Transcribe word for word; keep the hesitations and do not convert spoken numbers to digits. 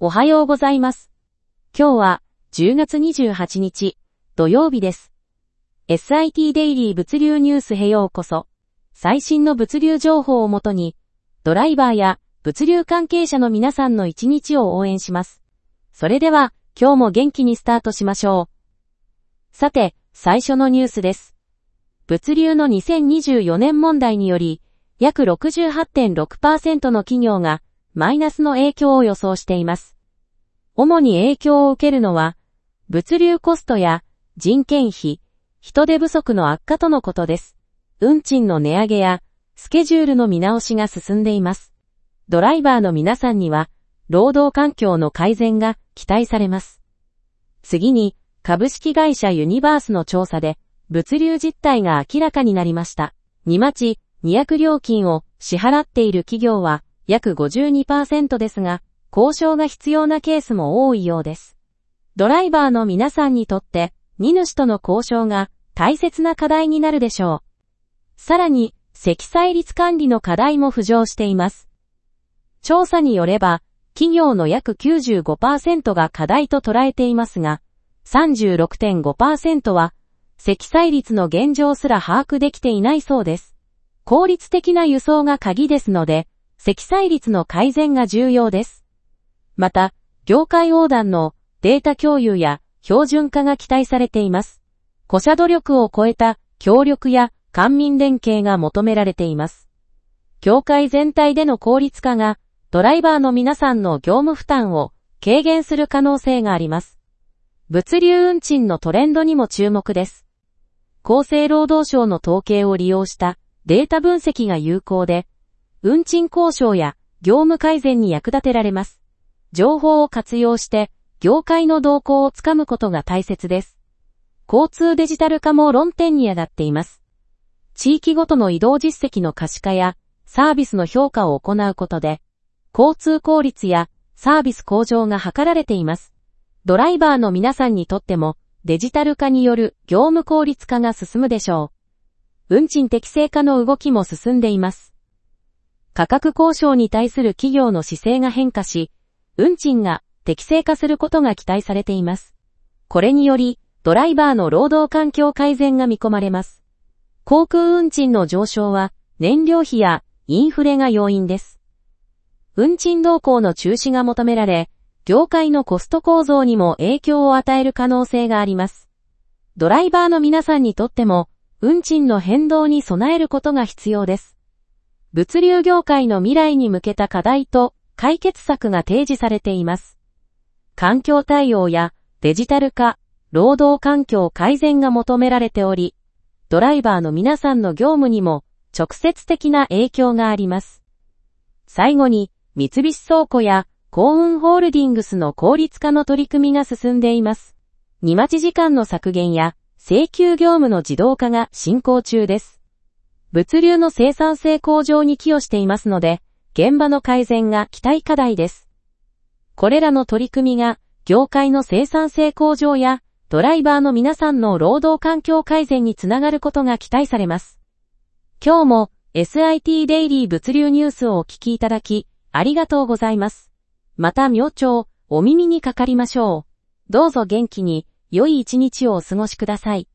おはようございます。今日はじゅうがつにじゅうはちにち土曜日です。エスアイティー デイリー物流ニュースへようこそ。最新の物流情報をもとにドライバーや物流関係者の皆さんの一日を応援します。それでは今日も元気にスタートしましょう。さて、最初のニュースです。物流のにせんにじゅうよねん問題により約 ろくじゅうはちてんろくパーセント の企業がマイナスの影響を予想しています。主に影響を受けるのは、物流コストや人件費、人手不足の悪化とのことです。運賃の値上げやスケジュールの見直しが進んでいます。ドライバーの皆さんには、労働環境の改善が期待されます。次に、株式会社ユニバースの調査で、物流実態が明らかになりました。荷待ち、荷役料金を支払っている企業は、約 ごじゅうにパーセント ですが、交渉が必要なケースも多いようです。ドライバーの皆さんにとって、荷主との交渉が大切な課題になるでしょう。さらに、積載率管理の課題も浮上しています。調査によれば、企業の約 きゅうじゅうごパーセント が課題と捉えていますが、さんじゅうろくてんごパーセント は、積載率の現状すら把握できていないそうです。効率的な輸送が鍵ですので、積載率の改善が重要です。また、業界横断のデータ共有や標準化が期待されています。個社努力を超えた協力や官民連携が求められています。業界全体での効率化がドライバーの皆さんの業務負担を軽減する可能性があります。物流運賃のトレンドにも注目です。厚生労働省の統計を利用したデータ分析が有効で、運賃交渉や業務改善に役立てられます。情報を活用して業界の動向をつかむことが大切です。交通デジタル化も論点に上がっています。地域ごとの移動実績の可視化やサービスの評価を行うことで、交通効率やサービス向上が図られています。ドライバーの皆さんにとってもデジタル化による業務効率化が進むでしょう。運賃適正化の動きも進んでいます。価格交渉に対する企業の姿勢が変化し、運賃が適正化することが期待されています。これにより、ドライバーの労働環境改善が見込まれます。航空運賃の上昇は、燃料費やインフレが要因です。運賃動向の中止が求められ、業界のコスト構造にも影響を与える可能性があります。ドライバーの皆さんにとっても、運賃の変動に備えることが必要です。物流業界の未来に向けた課題と解決策が提示されています。環境対応やデジタル化、労働環境改善が求められており、ドライバーの皆さんの業務にも直接的な影響があります。最後に、三菱倉庫や幸運ホールディングスの効率化の取り組みが進んでいます。荷待ち時間の削減や請求業務の自動化が進行中です。物流の生産性向上に寄与していますので、現場の改善が期待課題です。これらの取り組みが、業界の生産性向上や、ドライバーの皆さんの労働環境改善につながることが期待されます。今日も エスアイティー デイリー物流ニュースをお聞きいただき、ありがとうございます。また明朝、お耳にかかりましょう。どうぞ元気に、良い一日をお過ごしください。